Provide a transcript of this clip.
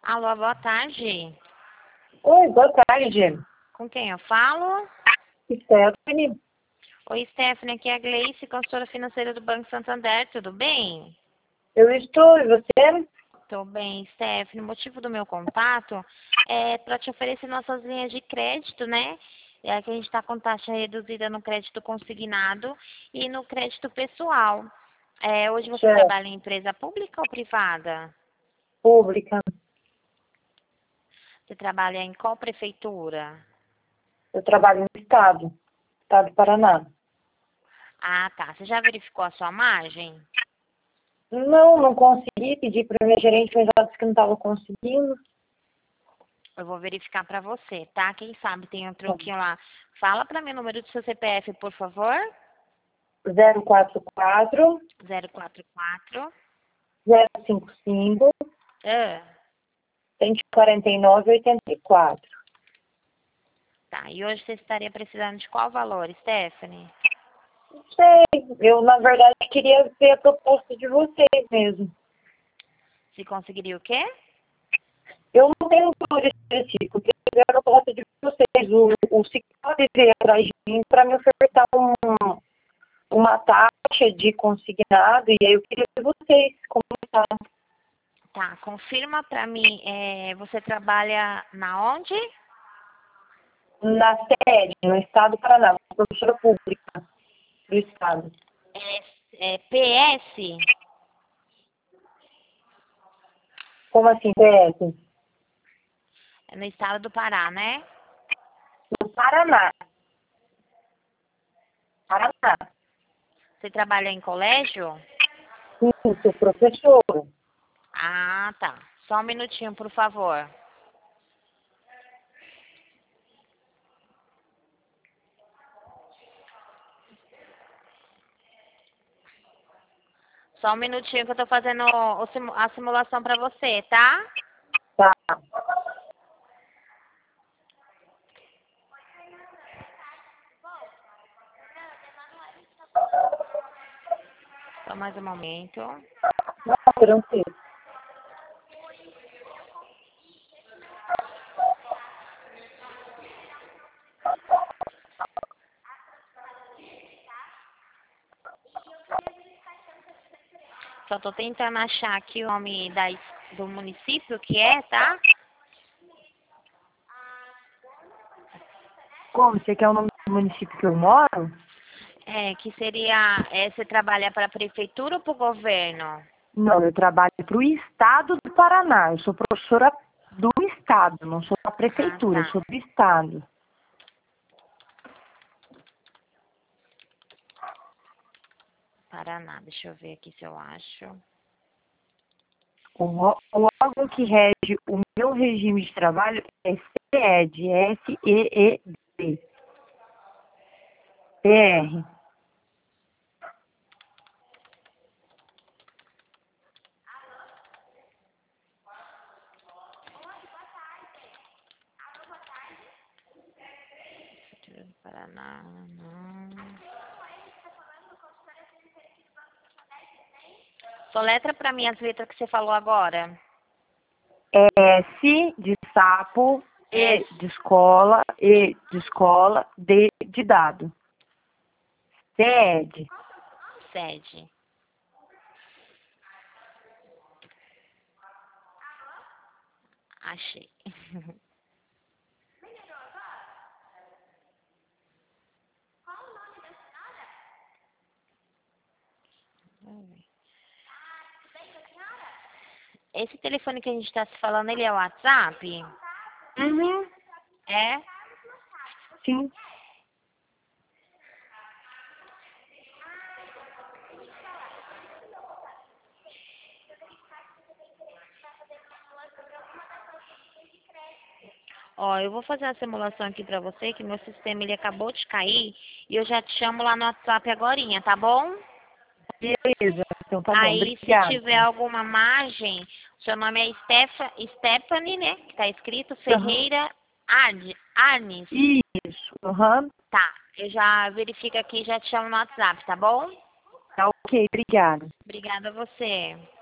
Alô, boa tarde. Oi, boa tarde. Com quem eu falo? Stephanie. Oi, Stephanie, aqui é a Gleice, consultora financeira do Banco Santander, tudo bem? Eu estou, e você? Tô bem, Stephanie. O motivo do meu contato é para te oferecer nossas linhas de crédito, né? É que a gente está com taxa reduzida no crédito consignado e no crédito pessoal. Hoje você Chefe, trabalha em empresa pública ou privada? pública. Você trabalha em qual prefeitura? Eu trabalho no estado do Paraná. Ah, tá. Você já verificou a sua margem? Não consegui pedir para minha gerente, mas ela disse que não estava conseguindo. Eu vou verificar para você, tá? Quem sabe tem um truquinho lá. Fala para mim o número do seu CPF, por favor. 044 044. 055 Ah, 149 84. tá. E hoje você estaria precisando de qual valor, Stephanie? Não sei, eu na verdade queria ver a proposta de vocês mesmo. Se conseguiria o quê? Eu não tenho um valor específico, eu queria ver a proposta de vocês. O Sicredi veio atrás de mim para me ofertar uma taxa de consignado, e aí eu queria ver vocês, como está. Tá, confirma para mim. Você trabalha na onde? Na sede, no estado do Paraná, professora pública do estado. PS? Como assim, PS? É no estado do Pará, né? No Paraná. Paraná. Você trabalha em colégio? Sim, sou professora. Ah, tá. Só um minutinho, por favor. Só um minutinho que eu tô fazendo a simulação para você, tá? Tá. Só mais um momento. Não, tranquilo. Só tô tentando achar aqui o nome do município que é, tá? Como? Você quer o nome do município que eu moro? Que seria, você trabalha para a prefeitura ou para o governo? Não, eu trabalho para o estado do Paraná. Eu sou professora do estado, não sou da Ah, prefeitura, eu tá. sou do estado. Paraná, deixa eu ver aqui se eu acho. O órgão que rege o meu regime de trabalho é SEED, S-E-E-D, PR. Paraná, não. Soletra para mim as letras que você falou agora. S de sapo, E S, de escola, D de dado. SEED. sede. Achei. Esse telefone que a gente está se falando, ele é o WhatsApp? Uhum, É? sim. Ó, eu vou fazer a simulação aqui pra você, que meu sistema ele acabou de cair e eu já te chamo lá no WhatsApp agorinha, tá bom? Beleza, então tá bom, Aí, se obrigada. tiver alguma margem, seu nome é Stephanie, né? Que tá escrito Uhum. Ferreira Arnes. Isso, uhum. Tá, eu já verifico aqui e já te chamo no WhatsApp, tá bom? Tá ok, obrigada. Obrigada a você.